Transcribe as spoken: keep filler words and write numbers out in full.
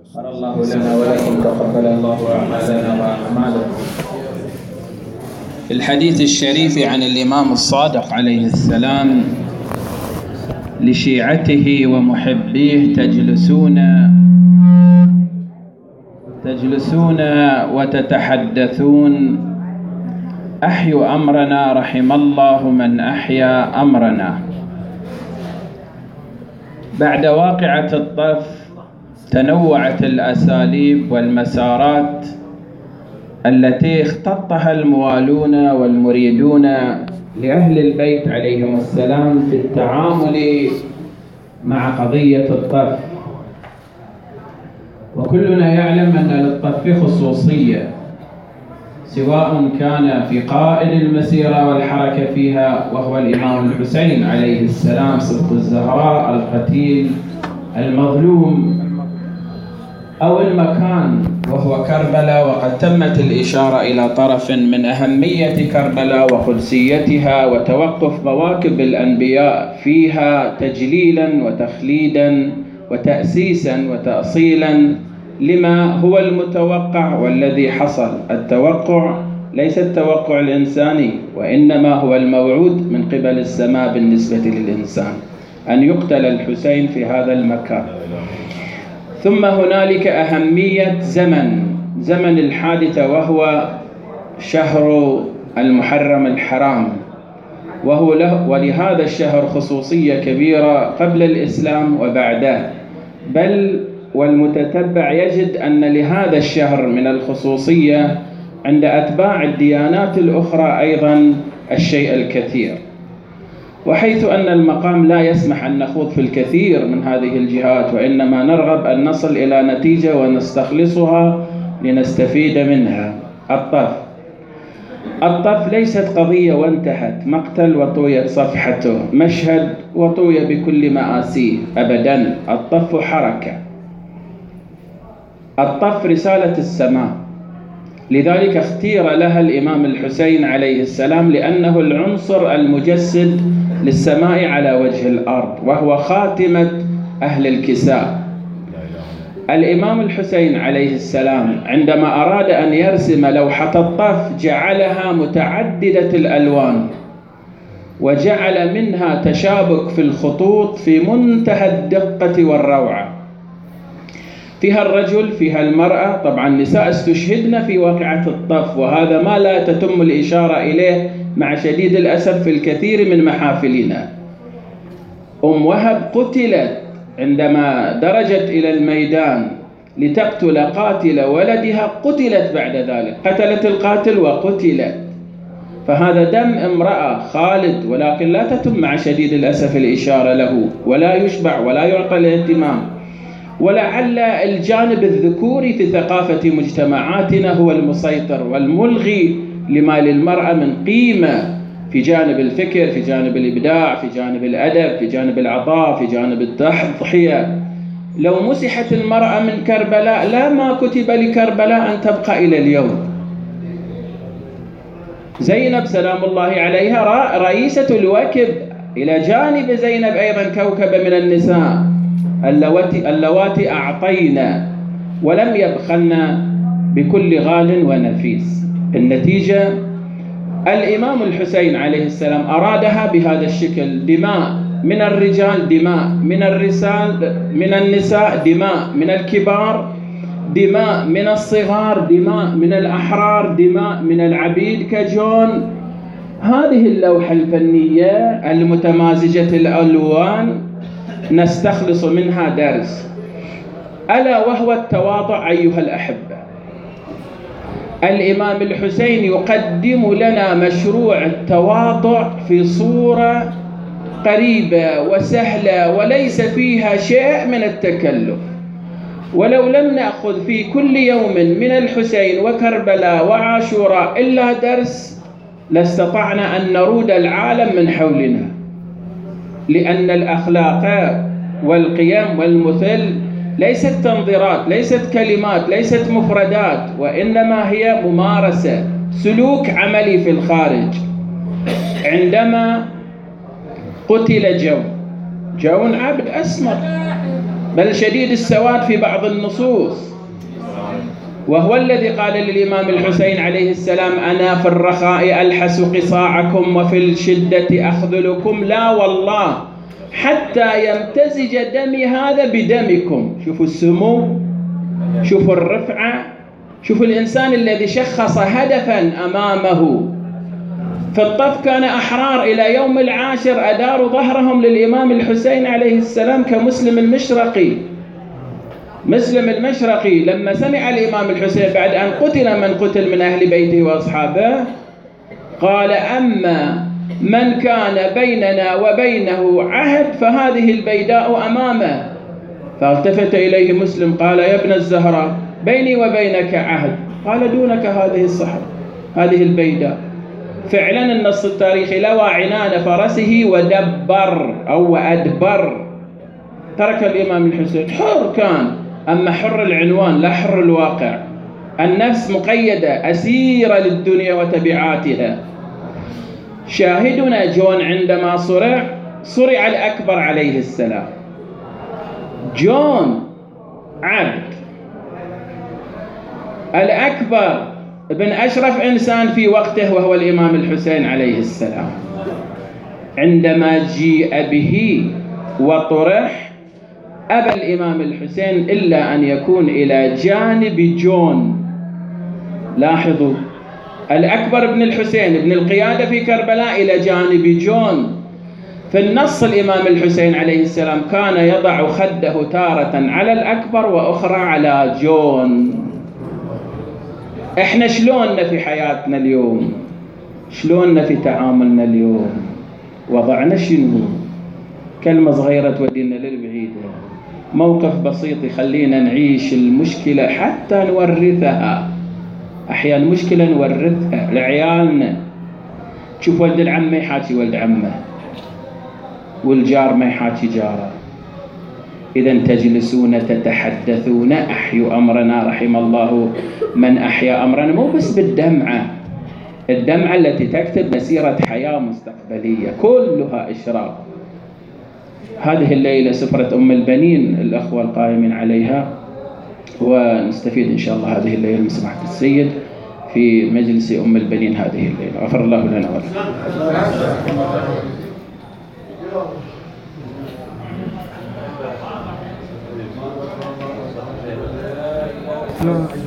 غفر الله لنا ولكم، تقبل الله أعمالنا وأعمالكم. في الحديث الشريف عن الإمام الصادق عليه السلام لشيعته ومحبيه: تجلسون تجلسون وتتحدثون، أحيوا أمرنا رحم الله من أحيا أمرنا. بعد واقعة الطف تنوعت الأساليب والمسارات التي اختطها الموالون والمريدون لأهل البيت عليهم السلام في التعامل مع قضية الطف. وكلنا يعلم أن للطف خصوصية، سواء كان في قائد المسيرة والحركة فيها وهو الإمام الحسين عليه السلام صدق الزهراء القتيل المظلوم، أو المكان وهو كربلاء. وقد تمت الإشارة إلى طرف من أهمية كربلاء وقدسيتها وتوقف مواكب الأنبياء فيها تجليلا وتخليدا وتأسيسا وتأصيلا لما هو المتوقع والذي حصل. التوقع ليس التوقع الإنساني، وإنما هو الموعود من قبل السماء بالنسبة للإنسان، أن يقتل الحسين في هذا المكان. ثم هنالك أهمية زمن زمن الحادثة، وهو شهر المحرم الحرام، وهو له ولهذا الشهر خصوصية كبيرة قبل الإسلام وبعده. بل والمتتبع يجد أن لهذا الشهر من الخصوصية عند أتباع الديانات الأخرى أيضا الشيء الكثير. وحيث أن المقام لا يسمح أن نخوض في الكثير من هذه الجهات، وإنما نرغب أن نصل إلى نتيجة ونستخلصها لنستفيد منها. الطف الطف ليست قضية وانتهت، مقتل وطويت صفحته، مشهد وطوي بكل مآسيه، أبدا. الطف حركة، الطف رسالة السماء. لذلك اختير لها الإمام الحسين عليه السلام لأنه العنصر المجسد للسماء على وجه الأرض، وهو خاتمة أهل الكساء. الإمام الحسين عليه السلام عندما أراد أن يرسم لوحة الطف جعلها متعددة الألوان، وجعل منها تشابك في الخطوط في منتهى الدقة والروعة. فيها الرجل، فيها المرأة. طبعا النساء استشهدن في واقعة الطف، وهذا ما لا تتم الإشارة إليه مع شديد الأسف في الكثير من محافلنا. أم وهب قتلت عندما درجت إلى الميدان لتقتل قاتل ولدها، قتلت بعد ذلك، قتلت القاتل وقتلت. فهذا دم امرأة خالد، ولكن لا تتم مع شديد الأسف الإشارة له، ولا يشبع ولا يعطى الاهتمام. ولعل الجانب الذكوري في ثقافة مجتمعاتنا هو المسيطر والملغي لما للمرأة من قيمة في جانب الفكر، في جانب الإبداع، في جانب الأدب، في جانب العطاء، في جانب التضحية. لو مسحت المرأة من كربلاء لا ما كتب لكربلاء أن تبقى إلى اليوم. زينب سلام الله عليها رئيسة الوكب، إلى جانب زينب أيضا كوكب من النساء اللواتي, اللواتي أعطينا ولم يبخلن بكل غال ونفيس. النتيجة الإمام الحسين عليه السلام أرادها بهذا الشكل: دماء من الرجال، دماء من الرسال من النساء، دماء من الكبار، دماء من الصغار، دماء من الأحرار، دماء من العبيد كجون. هذه اللوحة الفنية المتمازجة الألوان نستخلص منها درس، ألا وهو التواضع. أيها الأحبة، الإمام الحسين يقدم لنا مشروع التواضع في صورة قريبة وسهلة وليس فيها شيء من التكلف. ولو لم نأخذ في كل يوم من الحسين وكربلاء وعاشوراء إلا درس لاستطعنا أن نرود العالم من حولنا، لأن الأخلاق والقيم والمثل ليست تنظيرات، ليست كلمات، ليست مفردات، وإنما هي ممارسة، سلوك عملي في الخارج. عندما قتل جو جون عبد أسمر بل شديد السواد في بعض النصوص، وهو الذي قال للإمام الحسين عليه السلام: أنا في الرخاء ألحس قصاعكم وفي الشدة أخذلكم، لا والله حتى يمتزج دمي هذا بدمكم. شوفوا السمو، شوفوا الرفعة، شوفوا الإنسان الذي شخص هدفا أمامه. في الطف كان أحرار إلى يوم العاشر أداروا ظهرهم للإمام الحسين عليه السلام كمسلم المشرقي. مسلم المشرقي لما سمع الإمام الحسين بعد أن قتل من قتل من أهل بيته وأصحابه قال: أما من كان بيننا وبينه عهد فهذه البيداء أمامه. فالتفت إليه مسلم قال: يا ابن الزهراء، بيني وبينك عهد. قال: دونك هذه الصحر، هذه البيداء. فعلا النص التاريخي: لوى عنان فرسه ودبر أو أدبر. ترك الإمام الحسين، حر كان، أما حر العنوان لا حر الواقع. النفس مقيدة أسيرة للدنيا وتبعاتها. شاهدنا جون عندما صرع صرع الأكبر عليه السلام. جون عبد الأكبر ابن أشرف إنسان في وقته وهو الإمام الحسين عليه السلام، عندما جيء به وطرح أبى الإمام الحسين إلا أن يكون إلى جانب جون. لاحظوا، الأكبر ابن الحسين ابن القيادة في كربلاء إلى جانب جون. في النص الإمام الحسين عليه السلام كان يضع خده تارة على الأكبر وأخرى على جون. إحنا شلوننا في حياتنا اليوم؟ شلوننا في تعاملنا اليوم؟ وضعنا شنو؟ كلمة صغيرة تودينا للبعيدة، موقف بسيط يخلينا نعيش المشكلة حتى نورثها. أحيانا المشكلة نورثها لعيالنا. تشوف ولد العم ما يحاكي ولد عمه، والجار ما يحاكي جاره. إذا تجلسون تتحدثون أحيوا أمرنا، رحم الله من أحيا أمرنا. مو بس بالدمعة، الدمعة التي تكتب مسيرة حياة مستقبلية، كلها إشراق. هذه الليلة سفرة أم البنين الأخوة القائمين عليها، ونستفيد إن شاء الله هذه الليلة من سماحة السيد في مجلس أم البنين هذه الليلة. غفر الله لنا ولكم.